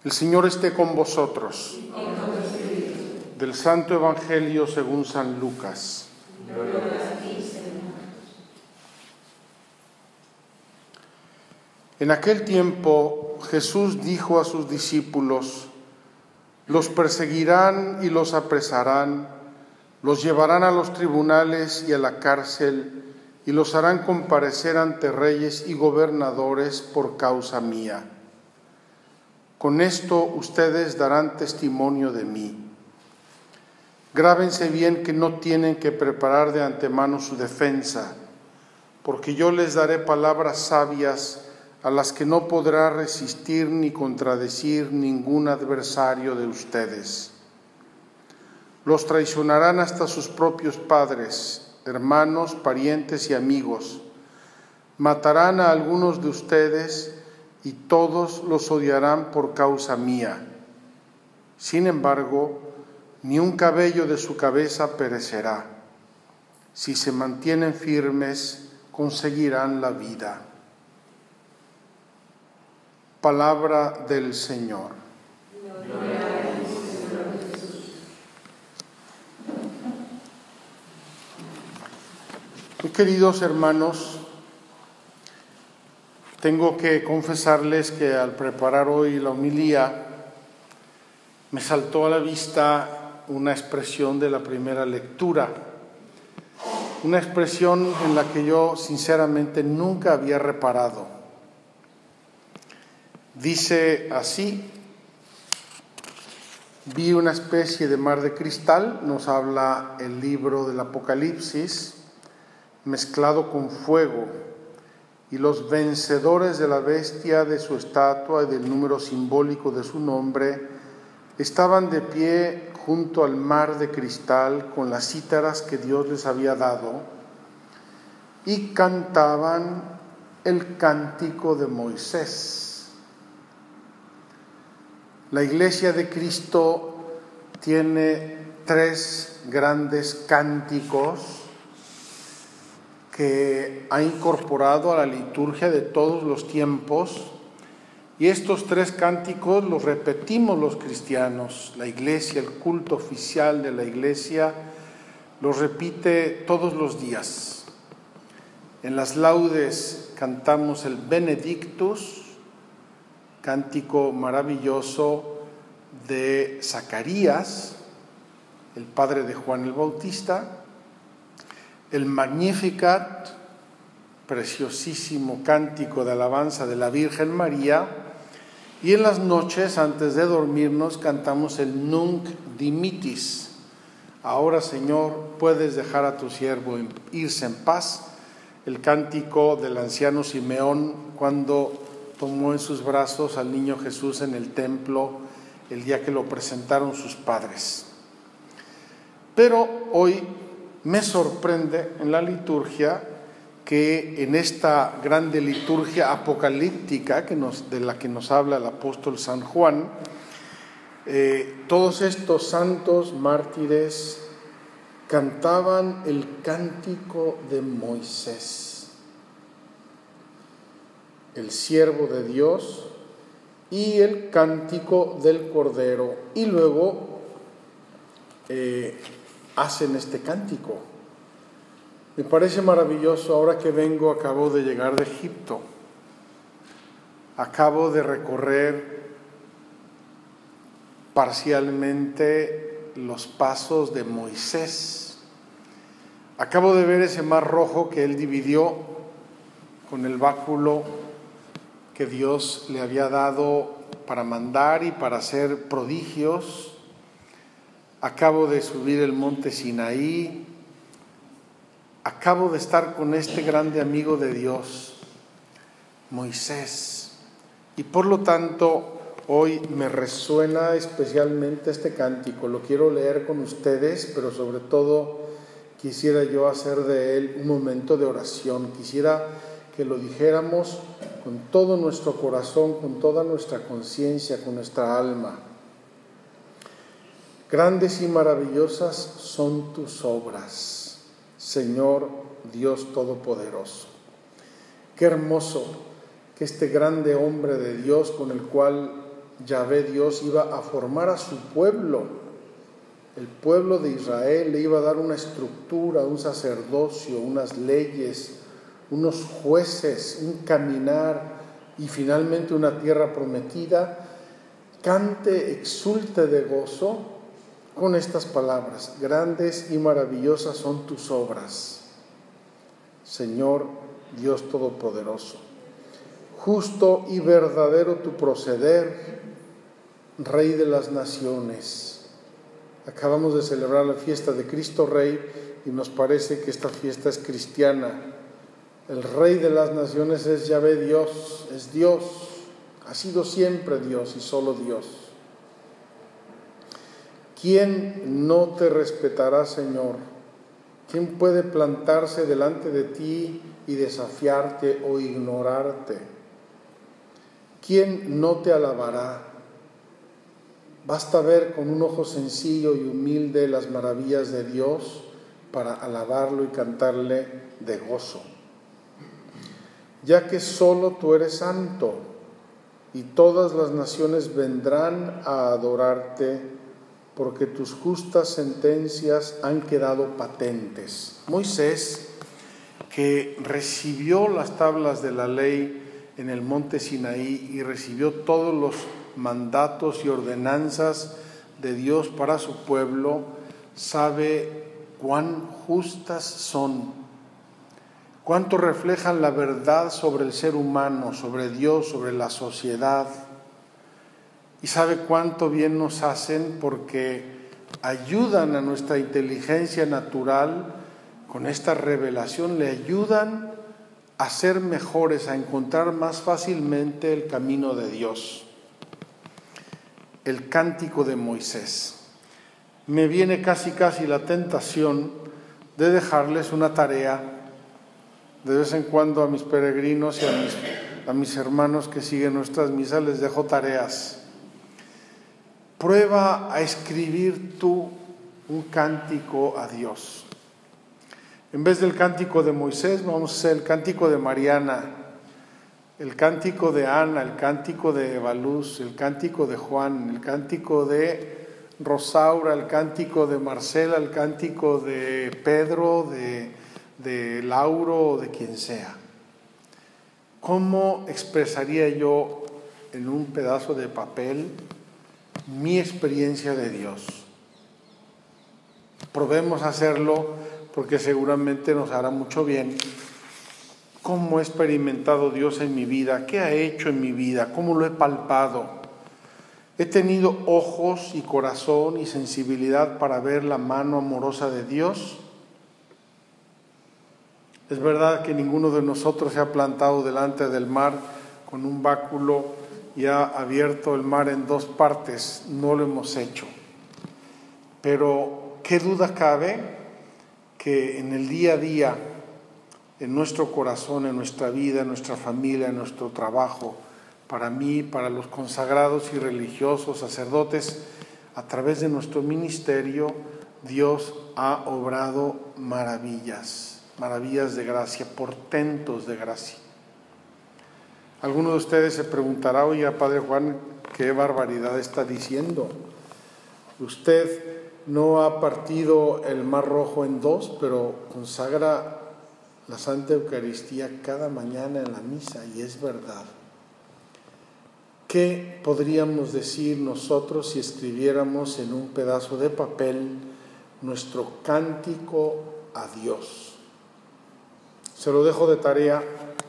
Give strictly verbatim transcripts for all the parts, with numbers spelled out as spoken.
El Señor esté con vosotros. Del Santo Evangelio según San Lucas. En aquel tiempo Jesús dijo a sus discípulos: los perseguirán y los apresarán, los llevarán a los tribunales y a la cárcel, y los harán comparecer ante reyes y gobernadores por causa mía. Con esto ustedes darán testimonio de mí. Grábense bien que no tienen que preparar de antemano su defensa, porque yo les daré palabras sabias a las que no podrá resistir ni contradecir ningún adversario de ustedes. Los traicionarán hasta sus propios padres, hermanos, parientes y amigos. Matarán a algunos de ustedes y todos los odiarán por causa mía. Sin embargo, ni un cabello de su cabeza perecerá. Si se mantienen firmes, conseguirán la vida. Palabra del Señor. Gloria a ti, Señor Jesús. Muy queridos hermanos, tengo que confesarles que al preparar hoy la homilía me saltó a la vista una expresión de la primera lectura, una expresión en la que yo sinceramente nunca había reparado. Dice así: vi una especie de mar de cristal, nos habla el libro del Apocalipsis, mezclado con fuego, y los vencedores de la bestia, de su estatua y del número simbólico de su nombre estaban de pie junto al mar de cristal con las cítaras que Dios les había dado y cantaban el cántico de Moisés. La Iglesia de Cristo tiene tres grandes cánticos que ha incorporado a la liturgia de todos los tiempos, y estos tres cánticos los repetimos los cristianos. La Iglesia, el culto oficial de la Iglesia, los repite todos los días. En las laudes cantamos el Benedictus, cántico maravilloso de Zacarías, el padre de Juan el Bautista. El Magnificat, preciosísimo cántico de alabanza de la Virgen María. Y en las noches, antes de dormirnos, cantamos el Nunc Dimittis. Ahora, Señor, puedes dejar a tu siervo irse en paz. El cántico del anciano Simeón cuando tomó en sus brazos al niño Jesús en el templo el día que lo presentaron sus padres. Pero hoy me sorprende en la liturgia que en esta grande liturgia apocalíptica que nos, de la que nos habla el apóstol San Juan, eh, todos estos santos mártires cantaban el cántico de Moisés, el siervo de Dios, y el cántico del Cordero, y luego eh, hacen este cántico. Me parece maravilloso. Ahora que vengo, acabo de llegar de Egipto, acabo de recorrer parcialmente los pasos de Moisés, acabo de ver ese mar rojo que él dividió con el báculo que Dios le había dado para mandar y para hacer prodigios. Acabo de subir el monte Sinaí, acabo de estar con este grande amigo de Dios, Moisés, y por lo tanto hoy me resuena especialmente este cántico. Lo quiero leer con ustedes, pero sobre todo quisiera yo hacer de él un momento de oración. Quisiera que lo dijéramos con todo nuestro corazón, con toda nuestra conciencia, con nuestra alma. Grandes y maravillosas son tus obras, Señor Dios Todopoderoso. Qué hermoso que este grande hombre de Dios, con el cual Yahvé Dios iba a formar a su pueblo. El pueblo de Israel le iba a dar una estructura, un sacerdocio, unas leyes, unos jueces, un caminar y finalmente una tierra prometida. Cante, exulte de gozo con estas palabras: grandes y maravillosas son tus obras, Señor Dios Todopoderoso. Justo y verdadero tu proceder, Rey de las naciones. Acabamos de celebrar la fiesta de Cristo Rey y nos parece que esta fiesta es cristiana. El Rey de las naciones es Yahvé Dios, es Dios, ha sido siempre Dios y solo Dios. ¿Quién no te respetará, Señor? ¿Quién puede plantarse delante de ti y desafiarte o ignorarte? ¿Quién no te alabará? Basta ver con un ojo sencillo y humilde las maravillas de Dios para alabarlo y cantarle de gozo. Ya que solo tú eres santo y todas las naciones vendrán a adorarte, porque tus justas sentencias han quedado patentes. Moisés, que recibió las tablas de la ley en el monte Sinaí y recibió todos los mandatos y ordenanzas de Dios para su pueblo, sabe cuán justas son, cuánto reflejan la verdad sobre el ser humano, sobre Dios, sobre la sociedad, y sabe cuánto bien nos hacen porque ayudan a nuestra inteligencia natural. Con esta revelación le ayudan a ser mejores, a encontrar más fácilmente el camino de Dios. El cántico de Moisés. Me viene casi casi la tentación de dejarles una tarea de vez en cuando a mis peregrinos y a mis, a mis hermanos que siguen nuestras misas, les dejo tareas. Prueba a escribir tú un cántico a Dios. En vez del cántico de Moisés, vamos a hacer el cántico de Mariana, el cántico de Ana, el cántico de Evaluz, el cántico de Juan, el cántico de Rosaura, el cántico de Marcela, el cántico de Pedro, de, de Lauro o de quien sea. ¿Cómo expresaría yo en un pedazo de papel mi experiencia de Dios? Probemos hacerlo porque seguramente nos hará mucho bien. ¿Cómo he experimentado Dios en mi vida? ¿Qué ha hecho en mi vida? ¿Cómo lo he palpado? ¿He tenido ojos y corazón y sensibilidad para ver la mano amorosa de Dios? Es verdad que ninguno de nosotros se ha plantado delante del mar con un báculo y ha abierto el mar en dos partes. No lo hemos hecho. Pero ¿qué duda cabe que en el día a día, en nuestro corazón, en nuestra vida, en nuestra familia, en nuestro trabajo, para mí, para los consagrados y religiosos, sacerdotes, a través de nuestro ministerio, Dios ha obrado maravillas, maravillas de gracia, portentos de gracia? Alguno de ustedes se preguntará: oye, Padre Juan, ¿qué barbaridad está diciendo? Usted no ha partido el Mar Rojo en dos, pero consagra la Santa Eucaristía cada mañana en la misa, y es verdad. ¿Qué podríamos decir nosotros si escribiéramos en un pedazo de papel nuestro cántico a Dios? Se lo dejo de tarea.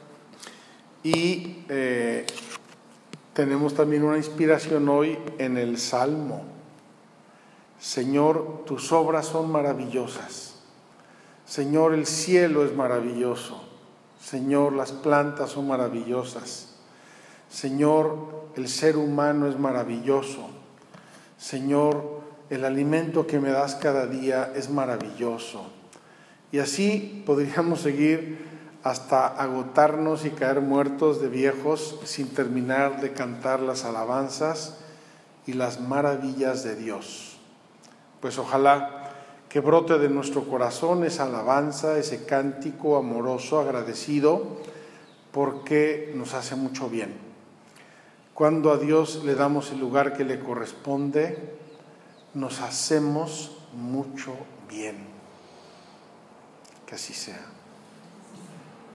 Y eh, tenemos también una inspiración hoy en el Salmo. Señor, tus obras son maravillosas. Señor, el cielo es maravilloso. Señor, las plantas son maravillosas. Señor, el ser humano es maravilloso. Señor, el alimento que me das cada día es maravilloso. Y así podríamos seguir hasta agotarnos y caer muertos de viejos sin terminar de cantar las alabanzas y las maravillas de Dios. Pues ojalá que brote de nuestro corazón esa alabanza, ese cántico amoroso, agradecido, porque nos hace mucho bien. cuando a Dios le damos el lugar que le corresponde, nos hacemos mucho bien. Que así sea.